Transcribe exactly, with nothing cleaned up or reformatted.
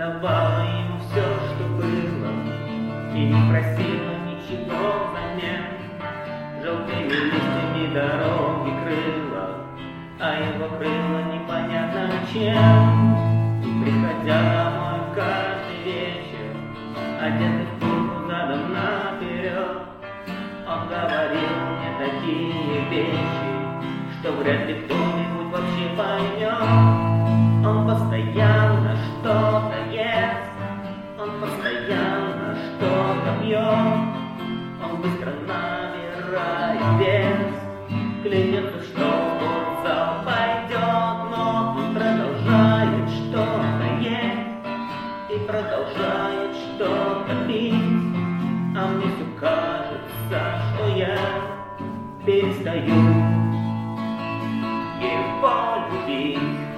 отдавала ему все, что было, и не просила ничего взамен. Желтыми листьями дороги крыла, а его крыло непонятно чем. И приходя домой каждый вечер, одетый в куртку задом наперед, он говорил мне такие вещи, что вряд ли кто-нибудь вообще поймет. Он постоянно что-то ест, он постоянно что-то пьет, он быстро набирает вес, клянется, что в зал пойдет, но он продолжает что-то есть и продолжает что-то пить, а мне все кажется, что я перестаю его любить.